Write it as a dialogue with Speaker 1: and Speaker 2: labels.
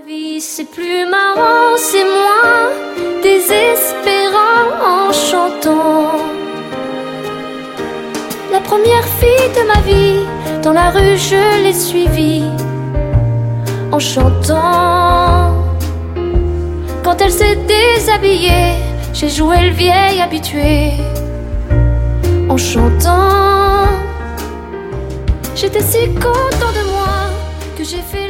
Speaker 1: vie, c'est plus marrant, c'est moins désespérant en chantant. La première fille de ma vie, dans la rue je l'ai suivie en chantant. Quand elle s'est déshabillée, j'ai joué le vieil habitué en chantant. J'étais si content de moi que j'ai fait